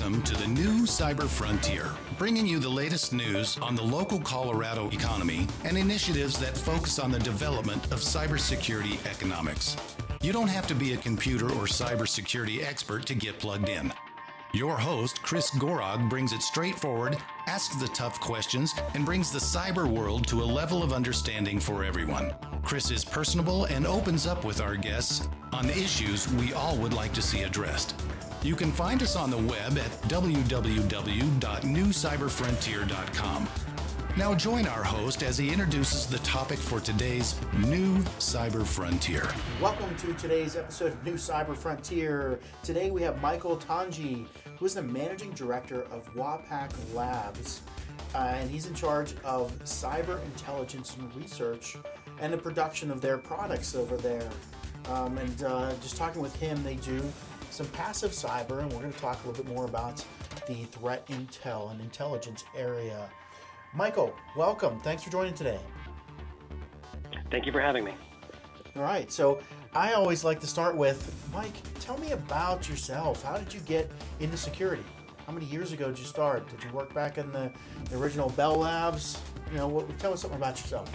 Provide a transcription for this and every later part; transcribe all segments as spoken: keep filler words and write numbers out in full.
Welcome to the new Cyber Frontier, bringing you the latest news on the local Colorado economy and initiatives that focus on the development of cybersecurity economics. You don't have to be a computer or cybersecurity expert to get plugged in. Your host, Chris Gorog, brings it straightforward, asks the tough questions, and brings the cyber world to a level of understanding for everyone. Chris is personable and opens up with our guests on the issues we all would like to see addressed. You can find us on the web at w w w dot new cyber frontier dot com. Now join our host as he introduces the topic for today's New Cyber Frontier. Welcome to today's episode of New Cyber Frontier. Today we have Michael Tanji, who is the Managing Director of WAPAC Labs, uh, and he's in charge of cyber intelligence and research and the production of their products over there. Um, and uh, just talking with him, they do some passive cyber, and we're going to talk a little bit more about the threat intel and intelligence area. Michael, welcome. Thanks for joining today. Thank you for having me. All right. So I always like to start with, Mike, tell me about yourself. How did you get into security? How many years ago did you start? Did you work back in the, the original Bell Labs? You know, what, tell us something about yourself.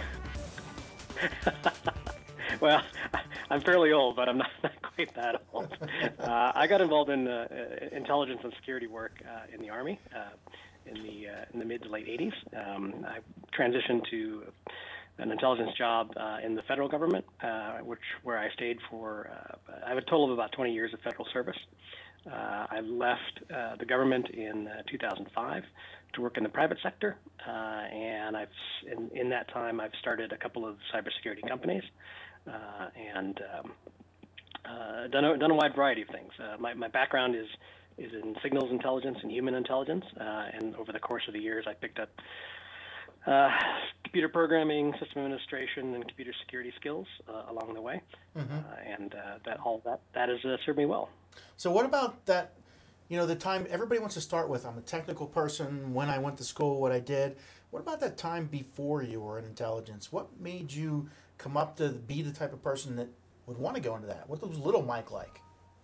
Well, I'm fairly old, but I'm not, not quite that old. Uh, I got involved in uh, intelligence and security work uh, in the Army uh, in the uh, in the mid to late eighties. Um, I transitioned to an intelligence job uh, in the federal government, uh, which where I stayed for. Uh, I have a total of about twenty years of federal service. Uh, I left uh, the government in uh, two thousand five to work in the private sector, uh, and I've in, in that time I've started a couple of cybersecurity companies. Uh, and um, uh, done, a, done a wide variety of things. Uh, my, my background is is in signals intelligence and human intelligence, uh, and over the course of the years I picked up uh, computer programming, system administration, and computer security skills uh, along the way, mm-hmm. uh, and uh, that all that that has uh, served me well. So what about that, you know, the time everybody wants to start with, I'm a technical person, when I went to school, what I did. What about that time before you were in intelligence? What made you come up to be the type of person that would want to go into that? What was little Mike like?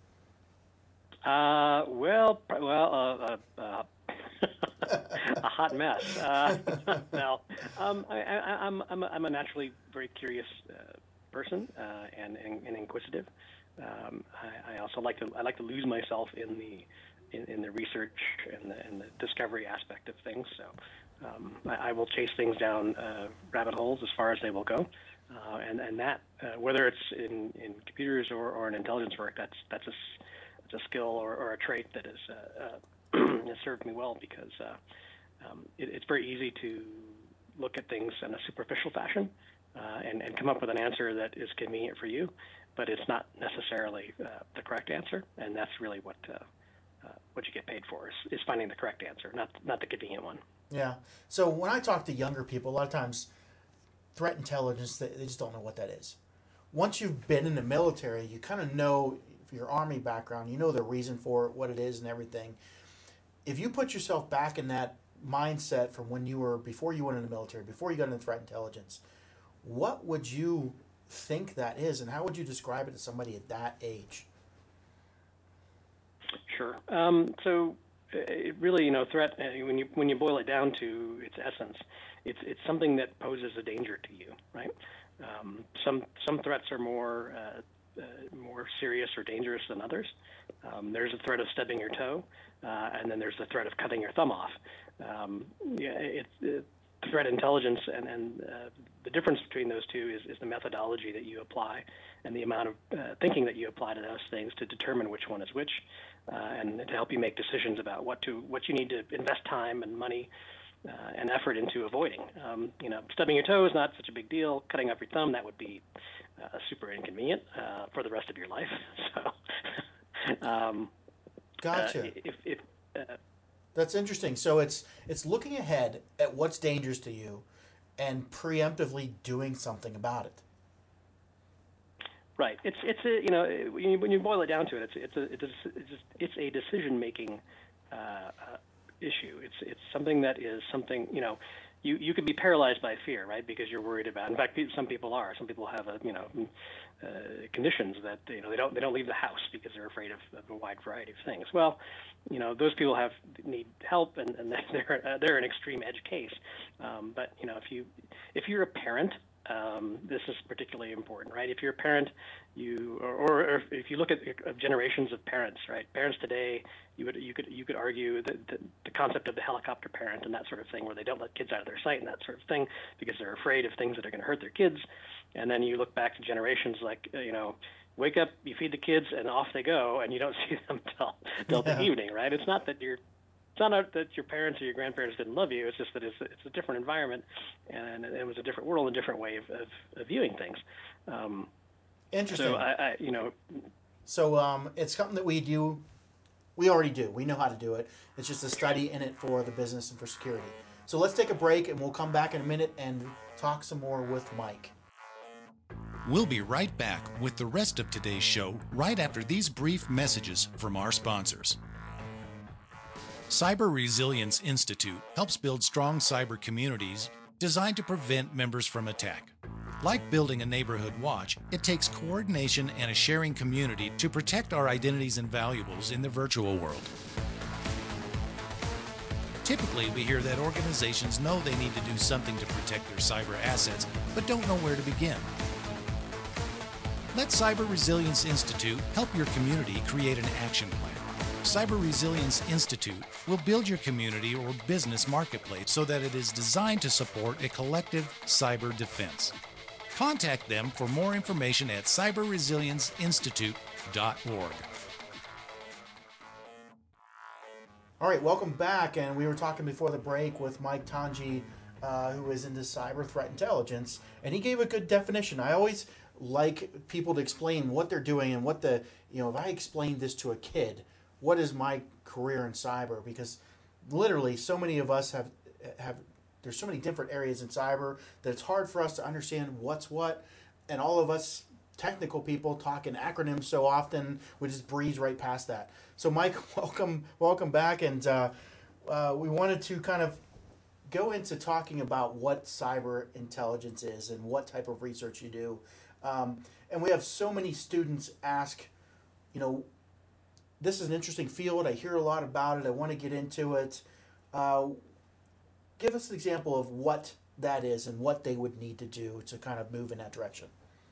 Uh, well, well, uh, uh, uh, a hot mess. Uh, no, um, I, I, I'm, I'm, a, I'm a naturally very curious uh, person uh, and, and, and inquisitive. Um, I, I also like to I like to lose myself in the in, in the research and the, and the discovery aspect of things. So um, I, I will chase things down uh, rabbit holes as far as they will go. Uh, and and that uh, whether it's in, in computers or, or in intelligence work, that's that's a, that's a skill or, or a trait that has, uh, uh, has served me well because uh, um, it, it's very easy to look at things in a superficial fashion uh, and, and come up with an answer that is convenient for you, but it's not necessarily uh, the correct answer, and that's really what uh, uh, what you get paid for is, is finding the correct answer, not not the convenient one. Yeah. So when I talk to younger people, a lot of times threat intelligence, they, they just don't know what that is. Once you've been in the military, you kind of know, for your Army background, you know the reason for it, what it is and everything. If you put yourself back in that mindset from when you were, before you went in the military, before you got into threat intelligence, what would you think that is, and how would you describe it to somebody at that age? Sure. Um, so it really, you know, threat, uh, when you when you boil it down to its essence, it's it's something that poses a danger to you, right? Um, some some threats are more uh, uh, more serious or dangerous than others. Um, there's a threat of stubbing your toe, uh, and then there's the threat of cutting your thumb off. Um, yeah, it, it, threat intelligence and, and uh, the difference between those two is, is the methodology that you apply and the amount of uh, thinking that you apply to those things to determine which one is which, uh, and to help you make decisions about what to what you need to invest time and money uh, and effort into avoiding. Um, you know, stubbing your toe is not such a big deal. Cutting off your thumb, that would be uh, super inconvenient uh, for the rest of your life. So, um, gotcha. Uh, if, if uh, That's interesting. So it's it's looking ahead at what's dangerous to you and preemptively doing something about it. Right. It's it's a you know when you, when you boil it down to it, it's it's a it's a, it's a decision making uh, uh, issue. It's it's something that is something you know you, you could be paralyzed by fear, right? Because you're worried about. In fact, some people are. Some people have a you know uh, conditions that you know they don't they don't leave the house because they're afraid of, of a wide variety of things. Well, you know those people have need help, and, and they're uh, they're an extreme edge case. Um, but you know if you if you're a parent. Um, this is particularly important, right? If you're a parent, you or, or if you look at uh, generations of parents, right? Parents today, you would you could you could argue that the, the concept of the helicopter parent and that sort of thing, where they don't let kids out of their sight and that sort of thing because they're afraid of things that are going to hurt their kids. And then you look back to generations like uh, you know, wake up, you feed the kids, and off they go, and you don't see them till till yeah. the evening, right? It's not that you're It's not that your parents or your grandparents didn't love you. It's just that it's, it's a different environment, and it was a different world, a different way of, of, of viewing things. Um, Interesting. So, I, I, you know. So um, it's something that we do. We already do. We know how to do it. It's just a study in it for the business and for security. So let's take a break, and we'll come back in a minute and talk some more with Mike. We'll be right back with the rest of today's show right after these brief messages from our sponsors. Cyber Resilience Institute helps build strong cyber communities designed to prevent members from attack. Like building a neighborhood watch, it takes coordination and a sharing community to protect our identities and valuables in the virtual world. Typically, we hear that organizations know they need to do something to protect their cyber assets, but don't know where to begin. Let Cyber Resilience Institute help your community create an action plan. Cyber Resilience Institute will build your community or business marketplace so that it is designed to support a collective cyber defense. Contact them for more information at cyber resilience institute dot org. All right, welcome back. And we were talking before the break with Mike Tanji, uh, who is into cyber threat intelligence, and he gave a good definition. I always like people to explain what they're doing and what the, you know, if I explained this to a kid, what is my career in cyber? Because literally so many of us have, have there's so many different areas in cyber that it's hard for us to understand what's what. And all of us technical people talk in acronyms so often, we just breeze right past that. So Mike, welcome welcome back. And uh, uh, we wanted to kind of go into talking about what cyber intelligence is and what type of research you do. Um, and we have so many students ask, you know, this is an interesting field. I hear a lot about it. I want to get into it. Uh, give us an example of what that is and what they would need to do to kind of move in that direction.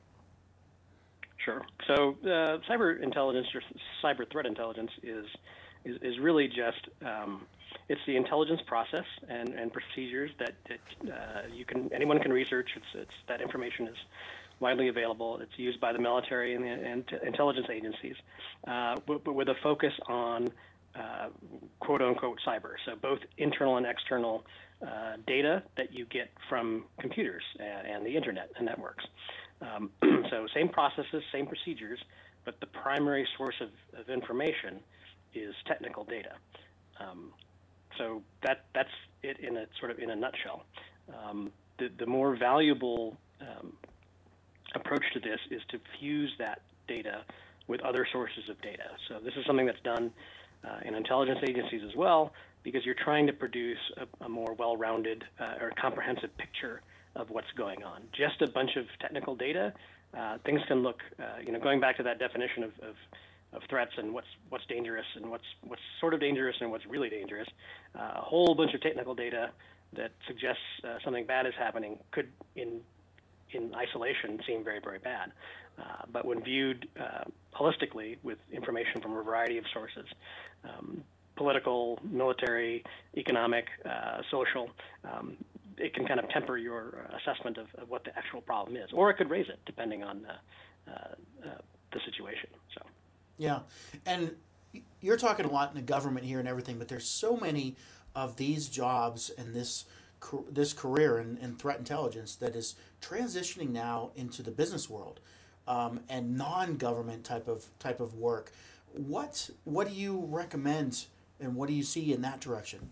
Sure. So uh, cyber intelligence or cyber threat intelligence is is, is really just um, it's the intelligence process and, and procedures that, that uh, you can anyone can research. It's it's that information is widely available. It's used by the military and the and intelligence agencies, uh, but, but with a focus on uh, quote unquote cyber. So both internal and external uh, data that you get from computers and, and the internet and networks. Um, so same processes, same procedures, but the primary source of, of information is technical data. Um, so that that's it in a sort of in a nutshell. Um, the, the more valuable um, approach to this is to fuse that data with other sources of data. So this is something that's done uh, in intelligence agencies as well, because you're trying to produce a, a more well-rounded uh, or comprehensive picture of what's going on. Just a bunch of technical data, uh, things can look, uh, you know, going back to that definition of, of, of threats and what's what's dangerous and what's what's sort of dangerous and what's really dangerous, uh, a whole bunch of technical data that suggests uh, something bad is happening could, in in isolation, seem very, very bad. Uh, but when viewed uh, holistically with information from a variety of sources, um, political, military, economic, uh, social, um, it can kind of temper your assessment of, of what the actual problem is, or it could raise it depending on uh, uh, uh, the situation. So, yeah, and you're talking a lot in the government here and everything, but there's so many of these jobs and this this career in, in threat intelligence that is transitioning now into the business world um, and non-government type of type of work. What what do you recommend, and what do you see in that direction?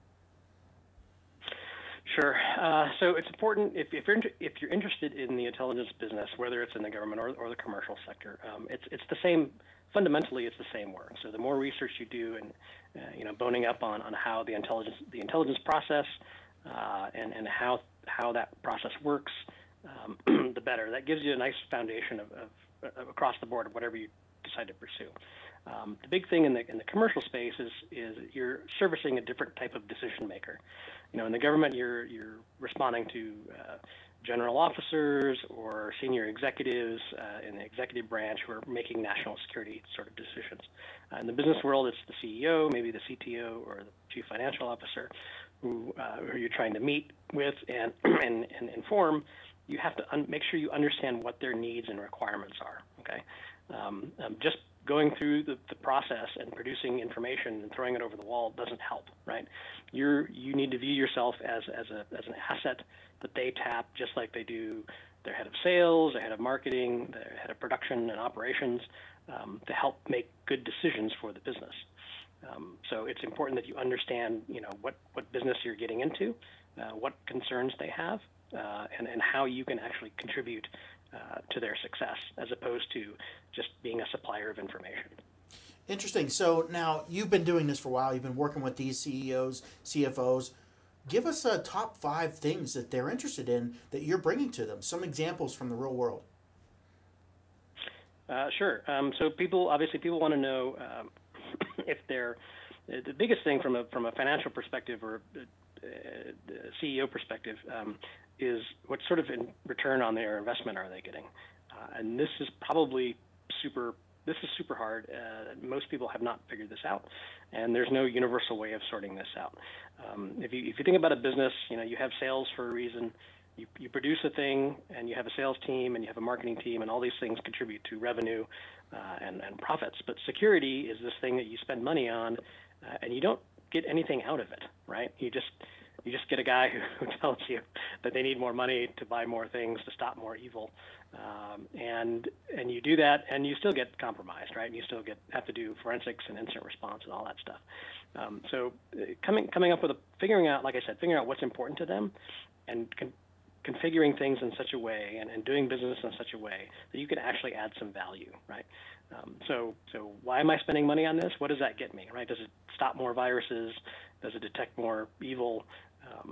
Sure. Uh, so it's important if, if you're if you're interested in the intelligence business, whether it's in the government or, or the commercial sector, um, it's it's the same. Fundamentally, it's the same work. So the more research you do, and uh, you know, boning up on, on how the intelligence the intelligence process uh, and and how how that process works, um, the better. That gives you a nice foundation of, of, of across the board of whatever you decide to pursue. Um, the big thing in the in the commercial space is is you're servicing a different type of decision maker. You know, in the government, you're you're responding to uh, general officers or senior executives uh, in the executive branch who are making national security sort of decisions. Uh, in the business world, it's the C E O, maybe the C T O or the chief financial officer, who, uh, who you're trying to meet with and and, and inform. You have to un- make sure you understand what their needs and requirements are. Okay, um, um, just going through the, the process and producing information and throwing it over the wall doesn't help, right? You're you need to view yourself as as a as an asset that they tap, just like they do their head of sales, their head of marketing, their head of production and operations, um, to help make good decisions for the business. Um, so it's important that you understand, you know, what what business you're getting into, uh, what concerns they have, uh, and and how you can actually contribute uh, to their success, as opposed to just being a supplier of information. Interesting. So now you've been doing this for a while. You've been working with these C E Os, C F Os. Give us a top five things that they're interested in that you're bringing to them. Some examples from the real world. Uh, sure. Um, so people, obviously, people want to know um, if they're the biggest thing from a from a financial perspective or uh, C E O perspective um, is what sort of in return on their investment are they getting, uh, and this is probably super. This is super hard. Uh, most people have not figured this out, and there's no universal way of sorting this out. Um, if you if you think about a business, you know you have sales for a reason. You, you produce a thing, and you have a sales team, and you have a marketing team, and all these things contribute to revenue uh, and, and profits. But security is this thing that you spend money on, uh, and you don't get anything out of it, right? You just you just get a guy who, who tells you that they need more money to buy more things to stop more evil, um, and and you do that, and you still get compromised, right? And you still get have to do forensics and incident response and all that stuff. Um, so uh, coming coming up with a figuring out, like I said, figuring out what's important to them, and con- configuring things in such a way and, and doing business in such a way that you can actually add some value, right? Um, so, so why am I spending money on this? What does that get me, right? Does it stop more viruses? Does it detect more evil? Um,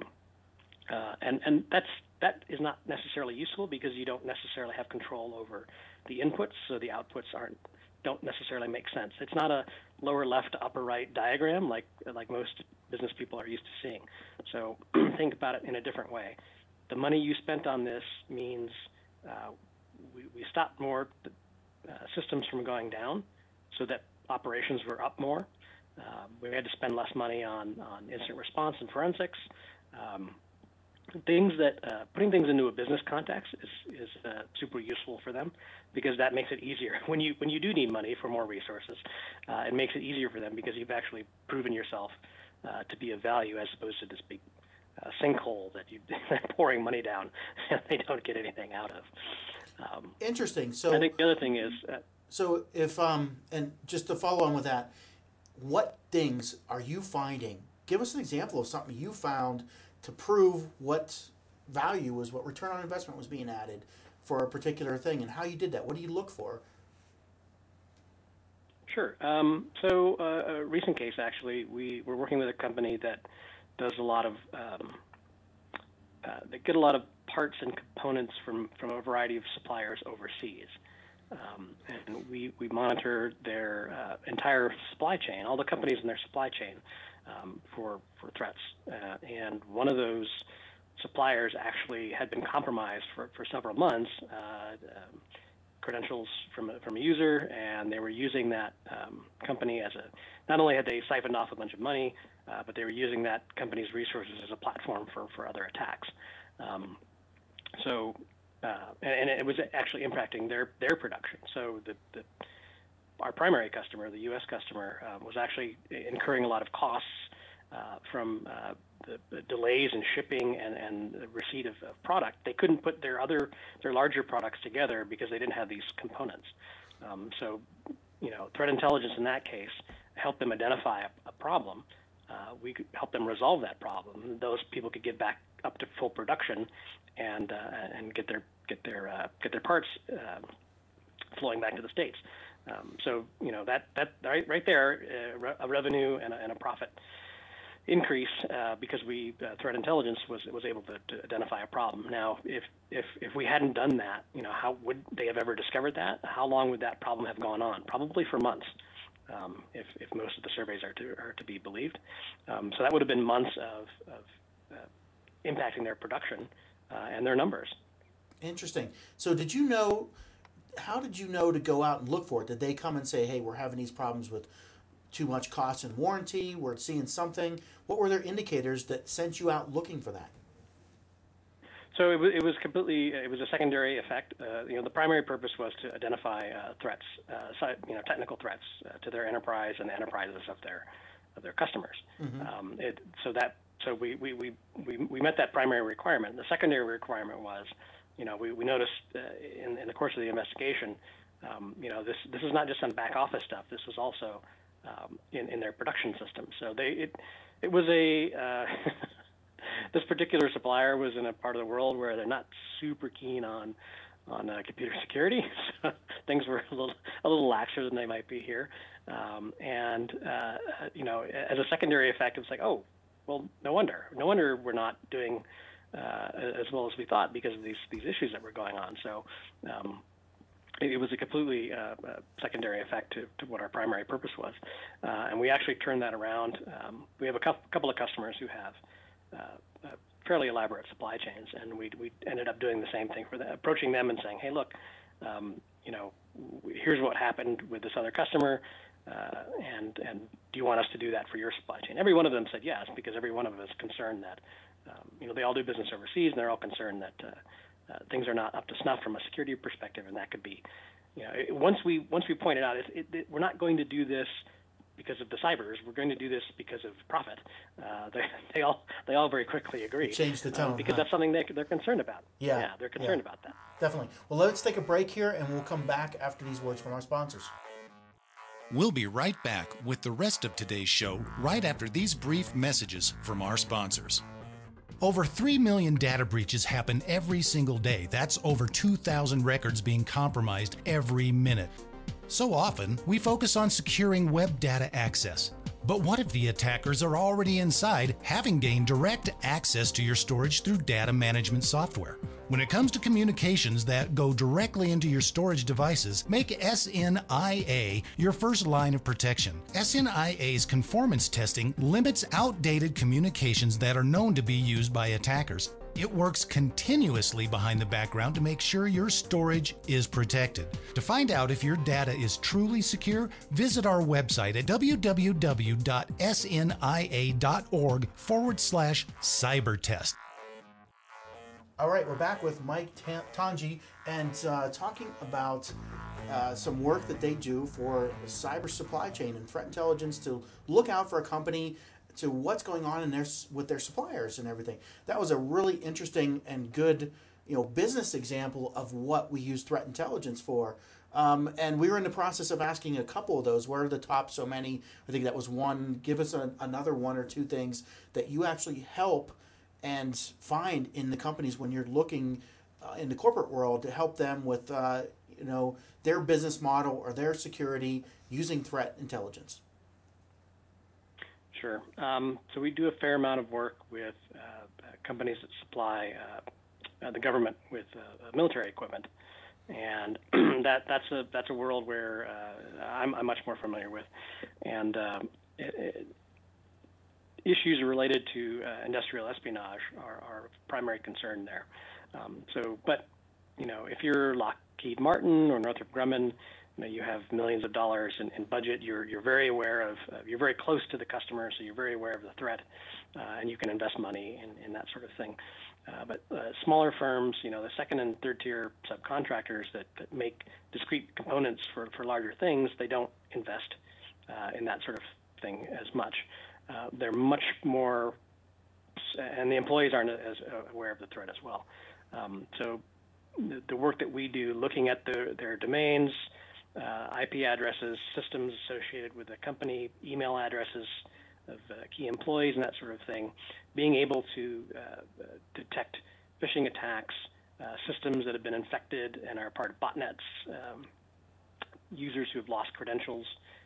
uh, and and that's that is not necessarily useful because you don't necessarily have control over the inputs, so the outputs aren't don't necessarily make sense. It's not a lower left to upper right diagram like like most business people are used to seeing. So think about it in a different way. The money you spent on this means uh, we, we stopped more uh, systems from going down so that operations were up more. Uh, we had to spend less money on, on incident response and forensics. Um, things that uh, putting things into a business context is, is uh, super useful for them because that makes it easier. When you when you do need money for more resources, uh, it makes it easier for them because you've actually proven yourself uh, to be of value as opposed to this big Uh, sinkhole that you, they're pouring money down and they don't get anything out of. Um, Interesting. So I think the other thing is, uh, so if um and just to follow on with that, what things are you finding? Give us an example of something you found to prove what value was, what return on investment was being added for a particular thing, and how you did that. What do you look for? sure. Um, so uh, a recent case, actually, we were working with a company that does a lot of, um, uh, they get a lot of parts and components from, from a variety of suppliers overseas. Um, and we, we monitor their uh, entire supply chain, all the companies in their supply chain um, for, for threats. Uh, and one of those suppliers actually had been compromised for, for several months, uh, um, credentials from a, from a user, and they were using that um, company as a, not only had they siphoned off a bunch of money, uh, but they were using that company's resources as a platform for, for other attacks. Um, so, uh, and, and it was actually impacting their, their production. So the, the our primary customer, the U S customer, uh, was actually incurring a lot of costs uh, from uh, the, the delays in shipping and, and the receipt of, of product. They couldn't put their other, their larger products together because they didn't have these components. Um, so, you know, threat intelligence in that case helped them identify a, a problem. Uh, we could help them resolve that problem. Those people could get back up to full production and uh, and get their get their uh, get their parts uh, flowing back to the States. Um, so you know that that right right there, uh, a revenue and a, and a profit increase uh, because we uh, threat intelligence was was able to, to identify a problem. Now, if if if we hadn't done that, you know, how would they have ever discovered that? How long would that problem have gone on? Probably for months, um, if if most of the surveys are to are to be believed. Um, so that would have been months of of uh, impacting their production uh, and their numbers. Interesting. So did you know? How did you know to go out and look for it? Did they come and say, "Hey, we're having these problems with too much cost and warranty, we're seeing something"? What were their indicators that sent you out looking for that? So it was, it was completely, it was a secondary effect. Uh, you know, the primary purpose was to identify uh, threats, uh, you know, technical threats uh, to their enterprise and the enterprises of their of their customers. Mm-hmm. Um, it, so that so we, we, we, we, we met that primary requirement. The secondary requirement was, you know, we, we noticed uh, in, in the course of the investigation, um, you know, this this is not just some back office stuff. This was also um, in, in their production system. So they it it was a uh, this particular supplier was in a part of the world where they're not super keen on on uh, computer security. So things were a little a little laxer than they might be here. Um, and uh, you know, as a secondary effect, it was like, oh, well, no wonder, no wonder we're not doing Uh, as well as we thought because of these these issues that were going on. So um, it, it was a completely uh, uh, secondary effect to, to what our primary purpose was. Uh, and we actually turned that around. Um, we have a couple, couple of customers who have uh, uh, fairly elaborate supply chains, and we we ended up doing the same thing for them, approaching them and saying, hey, look, um, you know, here's what happened with this other customer. Uh, and and do you want us to do that for your supply chain? Every one of them said yes, because every one of them is concerned that, um, you know, they all do business overseas, and they're all concerned that uh, uh, things are not up to snuff from a security perspective, and that could be, you know, it, once we once we pointed out, it, it, it, we're not going to do this because of the cybers. We're going to do this because of profit. Uh, they they all they all very quickly agree. Change the tone uh, because huh? that's something they they're concerned about. Yeah, yeah, they're concerned yeah. about that. Definitely. Well, let's take a break here, and we'll come back after these words from our sponsors. We'll be right back with the rest of today's show right after these brief messages from our sponsors. Over three million data breaches happen every single day. That's over two thousand records being compromised every minute. So often, we focus on securing web data access. But what if the attackers are already inside, having gained direct access to your storage through data management software? When it comes to communications that go directly into your storage devices, make S N I A your first line of protection. S N I A's conformance testing limits outdated communications that are known to be used by attackers. It works continuously behind the background to make sure your storage is protected. To find out if your data is truly secure, visit our website at www.snia.org forward slash cybertest. All right, we're back with Mike Tanji and uh, talking about uh, some work that they do for cyber supply chain and threat intelligence to look out for a company to what's going on in their with their suppliers and everything. That was a really interesting and good, you know, business example of what we use threat intelligence for. Um, and we were in the process of asking a couple of those. What are the top so many? I think that was one. Give us a, another one or two things that you actually help and find in the companies when you're looking uh, in the corporate world to help them with, uh, you know, their business model or their security using threat intelligence. Sure. Um, so we do a fair amount of work with uh, companies that supply uh, uh, the government with uh, military equipment, and that that's a that's a world where uh, I'm, I'm much more familiar with, and um, it, it, issues related to uh, industrial espionage are our primary concern there. Um, so, but you know, if you're Lockheed Martin or Northrop Grumman, you know, you have millions of dollars in, in budget. You're you're very aware of. Uh, you're very close to the customer, so you're very aware of the threat, uh, and you can invest money in, in that sort of thing. Uh, but uh, smaller firms, you know, the second and third tier subcontractors that, that make discrete components for, for larger things, they don't invest uh, in that sort of thing as much. Uh, they're much more, and the employees aren't as aware of the threat as well. Um, so the, the work that we do, looking at the, their domains, uh, I P addresses, systems associated with the company, email addresses of uh, key employees, and that sort of thing, being able to uh, uh, detect phishing attacks, uh, systems that have been infected and are part of botnets, um, users who have lost credentials,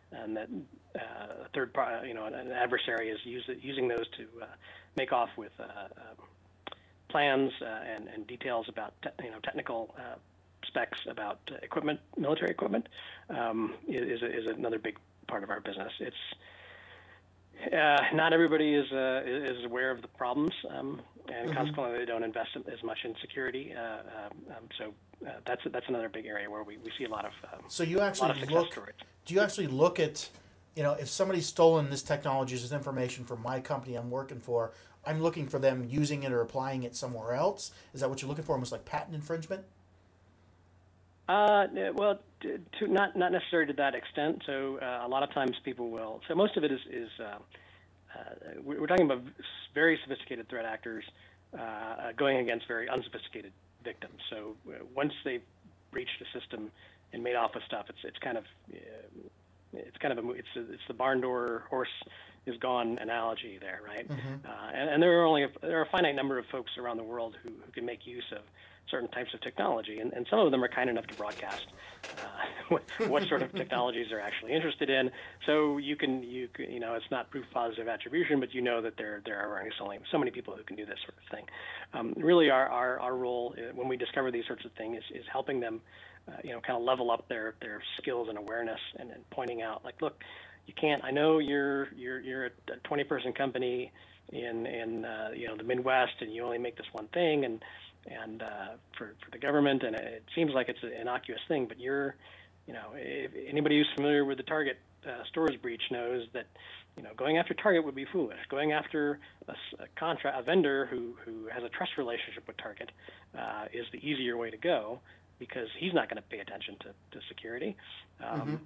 and that uh, a third, par- you know, an, an adversary is use, using those to uh, make off with uh, uh, plans uh, and, and details about te- you know technical uh, specs about uh, equipment, military equipment, um, is, is another big part of our business. It's uh, not everybody is uh, is aware of the problems, um, and mm-hmm. consequently they don't invest as much in security. Uh, um, so uh, that's that's another big area where we, we see a lot of um, so you actually a lot of success look. stories. Do you actually look at, you know, if somebody's stolen this technology, this information from my company I'm working for, I'm looking for them using it or applying it somewhere else? Is that what you're looking for, almost like patent infringement? Uh, well, to, to not not necessarily to that extent. So uh, a lot of times people will. So most of it is is uh, uh, we're talking about very sophisticated threat actors uh, going against very unsophisticated victims. So uh, once they've breached the system and made off with stuff, it's it's kind of uh, it's kind of a it's a, it's the barn door horse is gone analogy there, right? Mm-hmm. Uh, and, and there are only a, there are a finite number of folks around the world who, who can make use of certain types of technology, and, and some of them are kind enough to broadcast uh, what, what sort of technologies they're actually interested in. So you can, you can, you know, it's not proof positive attribution, but you know that there there are only so many people who can do this sort of thing. Um, really, our, our our role when we discover these sorts of things is, is helping them, uh, you know, kind of level up their their skills and awareness, and, and pointing out, like, look, you can't. I know you're you're you're a twenty person company in in uh, you know the Midwest, and you only make this one thing, and and uh, for, for the government, and it seems like it's an innocuous thing, but you're, you know, if anybody who's familiar with the Target uh, stores breach knows that, you know, going after Target would be foolish. Going after a, a contract, a vendor who, who has a trust relationship with Target uh, is the easier way to go, because he's not going to pay attention to, to security. Um, mm-hmm.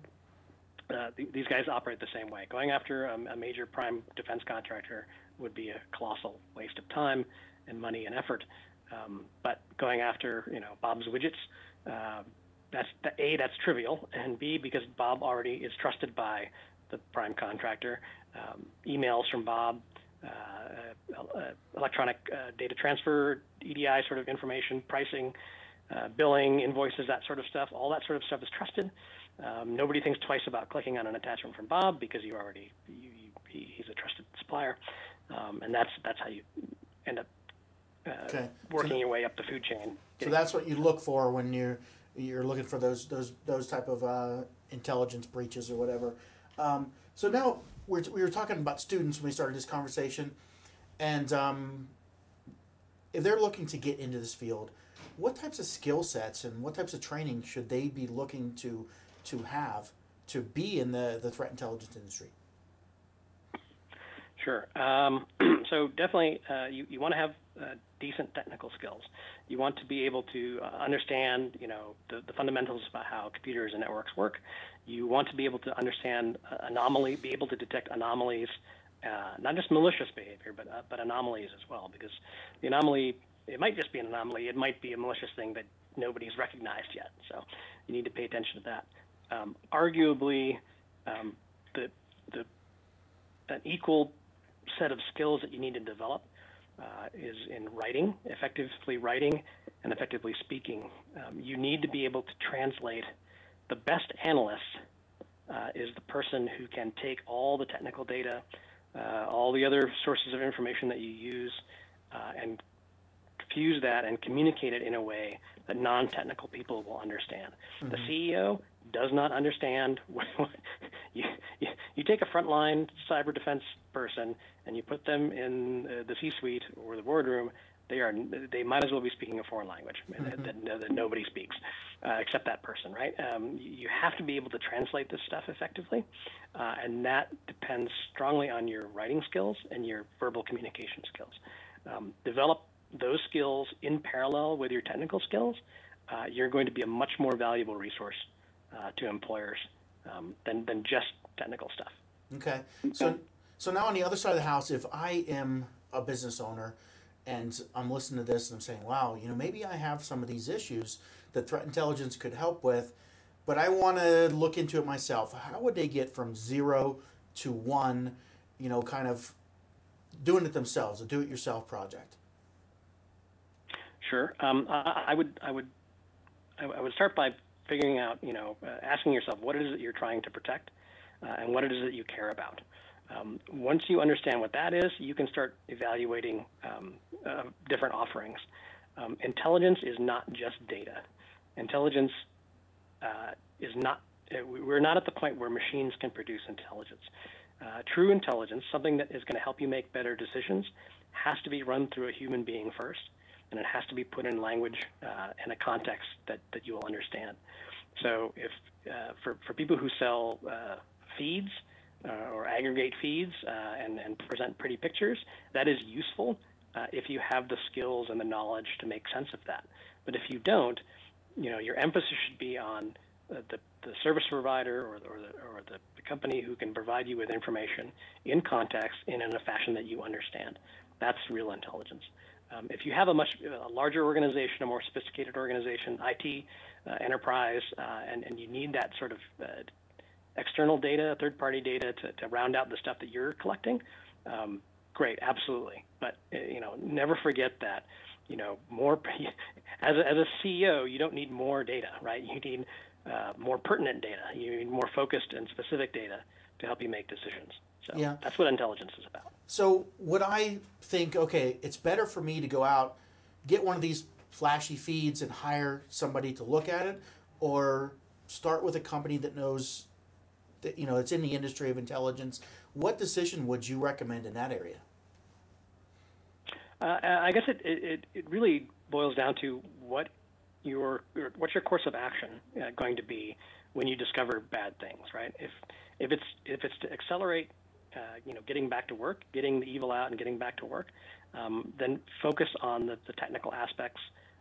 Uh, th- these guys operate the same way. Going after a, a major prime defense contractor would be a colossal waste of time and money and effort. Um, but going after, you know, Bob's widgets, uh, that's the, A, that's trivial, and B, because Bob already is trusted by the prime contractor. Um, emails from Bob, uh, uh, electronic uh, data transfer, E D I sort of information, pricing, uh, billing, invoices, that sort of stuff. All that sort of stuff is trusted. Um, nobody thinks twice about clicking on an attachment from Bob because you already you, you, he, he's a trusted supplier, um, and that's that's how you end up uh, okay. working so, your way up the food chain. So that's what you look for when you're you're looking for those those those type of uh, intelligence breaches or whatever. Um, so now we're, we were talking about students when we started this conversation, and um, if they're looking to get into this field, what types of skill sets and what types of training should they be looking to to have to be in the, the threat intelligence industry? Sure. Um, so definitely uh, you, you want to have uh, decent technical skills. You want to be able to uh, understand, you know, the, the fundamentals about how computers and networks work. You want to be able to understand uh, anomaly, be able to detect anomalies, uh, not just malicious behavior, but uh, but anomalies as well, because the anomaly, it might just be an anomaly. It might be a malicious thing that nobody's recognized yet. So you need to pay attention to that. Um, arguably, um, the the an equal set of skills that you need to develop uh, is in writing, effectively writing, and effectively speaking. Um, you need to be able to translate. The best analyst uh, is the person who can take all the technical data, uh, all the other sources of information that you use, uh, and fuse that and communicate it in a way that non-technical people will understand. Mm-hmm. The C E O does not understand. you, you, you take a frontline cyber defense person and you put them in uh, the C-suite or the boardroom, they are they might as well be speaking a foreign language mm-hmm. that, that, that nobody speaks uh, except that person, right? Um, you have to be able to translate this stuff effectively, uh, and that depends strongly on your writing skills and your verbal communication skills. Um, develop those skills in parallel with your technical skills. Uh, you're going to be a much more valuable resource uh, to employers um, than than just technical stuff. Okay, so so now on the other side of the house, if I am a business owner and I'm listening to this and I'm saying, wow, you know, maybe I have some of these issues that threat intelligence could help with, but I want to look into it myself. How would they get from zero to one, you know, kind of doing it themselves, a do-it-yourself project? Sure. Um, I, I would, I would, I would start by figuring out, you know, uh, asking yourself what it is that you're trying to protect, uh, and what it is that you care about. Um, once you understand what that is, you can start evaluating um, uh, different offerings. Um, intelligence is not just data. Intelligence uh, is not, uh, we're not at the point where machines can produce intelligence. Uh, true intelligence, something that is going to help you make better decisions, has to be run through a human being first, and it has to be put in language uh, and a context that, that you will understand. So if uh, for, for people who sell uh, feeds uh, or aggregate feeds uh, and, and present pretty pictures, that is useful uh, if you have the skills and the knowledge to make sense of that. But if you don't, you know, your emphasis should be on uh, the, the service provider or, or, the, or the, the company who can provide you with information in context and in a fashion that you understand. That's real intelligence. Um, if you have a much a larger organization, a more sophisticated organization, I T, uh, enterprise, uh, and, and you need that sort of uh, external data, third-party data to, to round out the stuff that you're collecting, um, great, absolutely. But, uh, you know, never forget that, you know, more, as a, as a C E O, you don't need more data, right? You need uh, more pertinent data. You need more focused and specific data to help you make decisions. So Yeah. that's what intelligence is about. So would I think, okay, it's better for me to go out, get one of these flashy feeds and hire somebody to look at it, or start with a company that knows that, you know, it's in the industry of intelligence? What decision would you recommend in that area? Uh, I guess it, it, it really boils down to what your what's your course of action uh, going to be when you discover bad things, right? If if it's if it's to accelerate, uh, you know, getting back to work, getting the evil out, and getting back to work, um, then focus on the, the technical aspects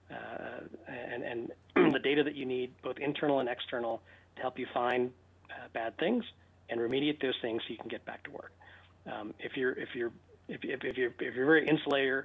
uh, and and the data that you need, both internal and external, to help you find uh, bad things and remediate those things so you can get back to work. Um, if you're if you're If, if, if you're if you're very insulator,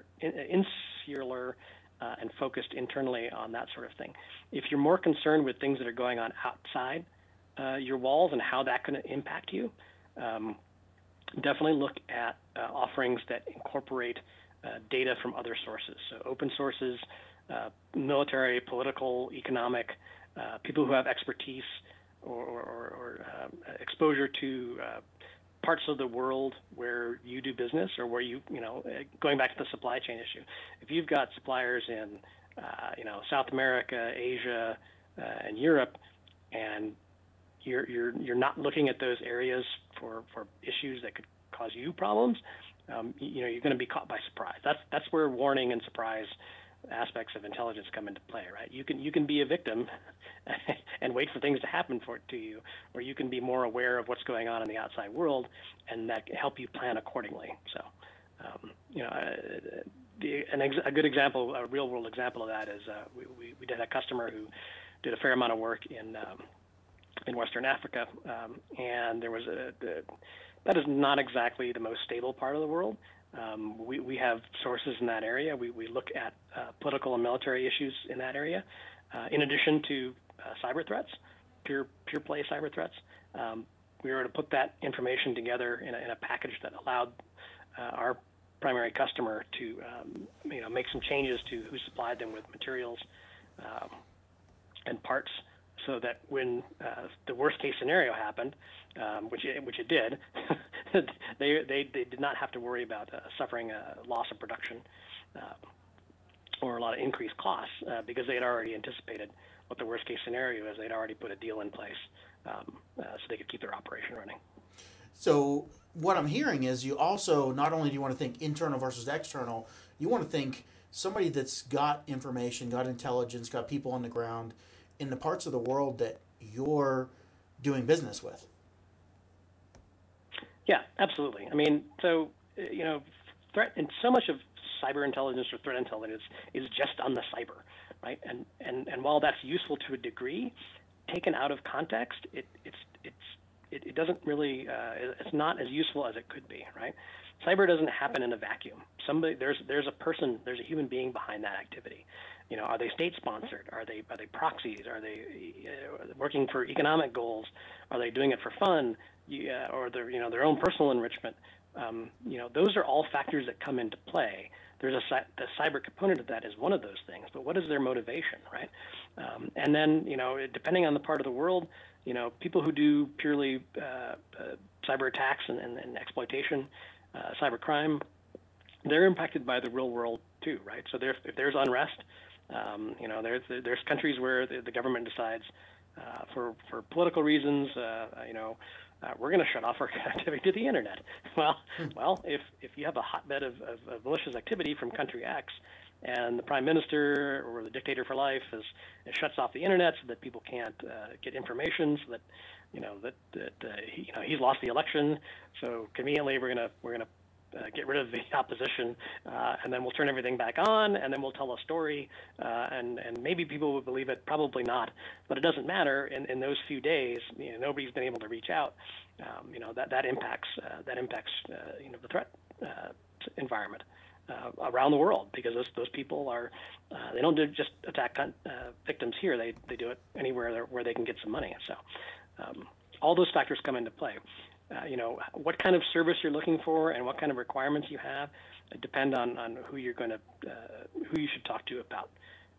insular uh, and focused internally on that sort of thing, if you're more concerned with things that are going on outside uh, your walls and how that can impact you, um, definitely look at uh, offerings that incorporate uh, data from other sources. So open sources, uh, military, political, economic, uh, people who have expertise or, or, or uh, exposure to uh, parts of the world where you do business, or where you, you know, going back to the supply chain issue, if you've got suppliers in, uh, you know, South America, Asia, uh, and Europe, and you're you're you're not looking at those areas for, for issues that could cause you problems, um, you know, you're going to be caught by surprise. That's that's where warning and surprise aspects of intelligence come into play, right? You can you can be a victim and wait for things to happen for to you, or you can be more aware of what's going on in the outside world, and that can help you plan accordingly. So, um, you know, uh, the, an ex- a good example, a real world example of that is uh, we, we we did a customer who did a fair amount of work in um, in Western Africa, um, and there was a, a that is not exactly the most stable part of the world. Um, we, we have sources in that area. We, we look at uh, political and military issues in that area, uh, in addition to uh, cyber threats, pure pure play cyber threats. Um, we were to put that information together in a, in a package that allowed uh, our primary customer to um, you know make some changes to who supplied them with materials um, and parts, so that when uh, the worst case scenario happened, um, which it, which it did, they, they they did not have to worry about uh, suffering a loss of production uh, or a lot of increased costs uh, because they had already anticipated what the worst case scenario is. They'd already put a deal in place um, uh, so they could keep their operation running. So what I'm hearing is you also, not only do you want to think internal versus external, you want to think somebody that's got information, got intelligence, got people on the ground in the parts of the world that you're doing business with. Yeah, absolutely. I mean, so, you know, threat, and so much of cyber intelligence or threat intelligence is just on the cyber, right? And and, and while that's useful to a degree, taken out of context, it it's it's it, it doesn't really uh, it's not as useful as it could be, right? Cyber doesn't happen in a vacuum. Somebody there's there's a person, there's a human being behind that activity. You know, are they state sponsored? Are they are they proxies? Are they uh, working for economic goals? Are they doing it for fun? Yeah, or their you know their own personal enrichment? Um, you know, those are all factors that come into play there's a the cyber component of that is one of those things. But what is their motivation, right? Um, and then, you know, depending on the part of the world, you know, people who do purely uh, uh, cyber attacks and, and, and exploitation, uh, cyber crime, they're impacted by the real world too, right? So there, if there's unrest, um, you know, there's there's countries where the, the government decides uh, for for political reasons, uh, you know, uh, we're going to shut off our connectivity to the internet. Well, well, if if you have a hotbed of, of, of malicious activity from country X, and the prime minister or the dictator for life is, it shuts off the internet so that people can't uh, get information, so that you know that that uh, he, you know he's lost the election. So conveniently, we're gonna we're gonna uh, get rid of the opposition, uh, and then we'll turn everything back on, and then we'll tell a story, uh, and and maybe people will believe it, probably not, but it doesn't matter. In, in those few days, you know, nobody's been able to reach out. Um, you know that that impacts uh, that impacts uh, you know the threat uh, environment. Uh, around the world, because those those people are uh, they don't do just attack uh, victims here. They they do it anywhere where they can get some money. So um, all those factors come into play. Uh, you know, what kind of service you're looking for and what kind of requirements you have depend on, on who you're going to uh, who you should talk to about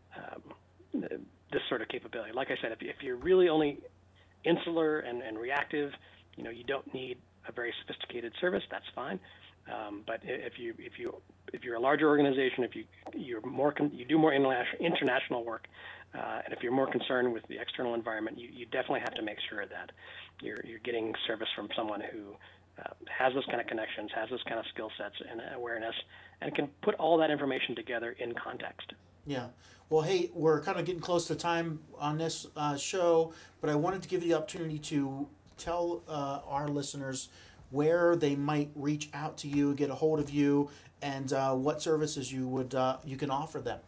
um, this sort of capability. Like I said, if, if you're really only insular and, and reactive, you know, you don't need a very sophisticated service. That's fine. Um, but if you if you if you're a larger organization, if you you're more con- you do more international international work, uh, and if you're more concerned with the external environment, you, you definitely have to make sure that you're you're getting service from someone who uh, has those kind of connections, has those kind of skill sets and awareness, and can put all that information together in context. Yeah. Well, hey, we're kind of getting close to time on this uh, show, but I wanted to give you the opportunity to tell uh, our listeners where they might reach out to you, get a hold of you, and uh, what services you would uh, you can offer them.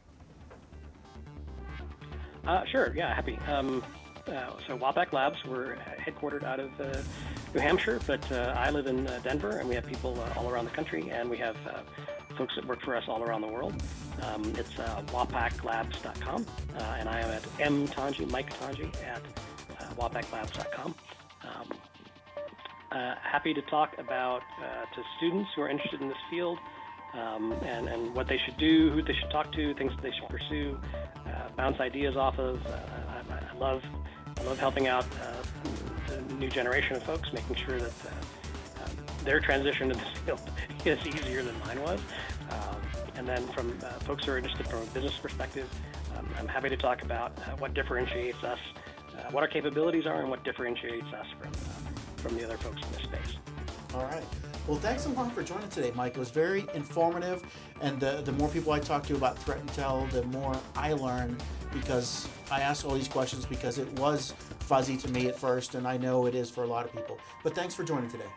Uh, sure, yeah, happy. Um, uh, so WAPAC Labs, we're headquartered out of uh, New Hampshire, but uh, I live in uh, Denver, and we have people uh, all around the country, and we have uh, folks that work for us all around the world. Um, it's uh, wapac labs dot com, uh, and I am at M Tanji, Mike Tanji, at uh, wapac labs dot com. Um, Uh, happy to talk about uh, to students who are interested in this field um, and, and what they should do, who they should talk to, things that they should pursue, uh, bounce ideas off of. Uh, I, I love I love helping out uh, the new generation of folks, making sure that uh, um, their transition to this field is easier than mine was. Um, and then from uh, folks who are interested from a business perspective, um, I'm happy to talk about uh, what differentiates us, uh, what our capabilities are, and what differentiates us from uh, from the other folks in this space. All right. Well, thanks a lot for joining today, Mike. It was very informative, and uh, the more people I talk to about threat intel, the more I learn, because I asked all these questions because it was fuzzy to me at first, and I know it is for a lot of people. But thanks for joining today.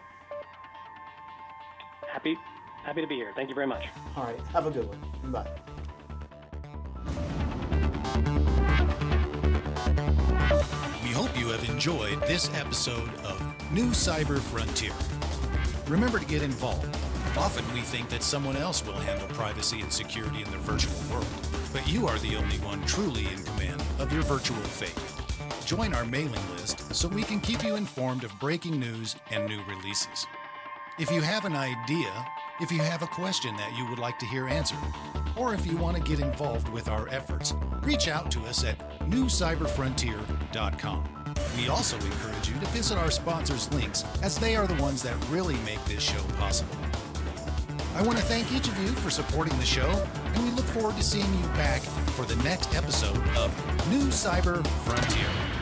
Happy, happy to be here. Thank you very much. All right. Have a good one. Bye. We hope you have enjoyed this episode of New Cyber Frontier. Remember to get involved. Often we think that someone else will handle privacy and security in the virtual world, but you are the only one truly in command of your virtual fate. Join our mailing list so we can keep you informed of breaking news and new releases. If you have an idea, if you have a question that you would like to hear answered, or if you want to get involved with our efforts, reach out to us at new cyber frontier dot com. We also encourage you to visit our sponsors' links, as they are the ones that really make this show possible. I want to thank each of you for supporting the show, and we look forward to seeing you back for the next episode of New Cyber Frontier.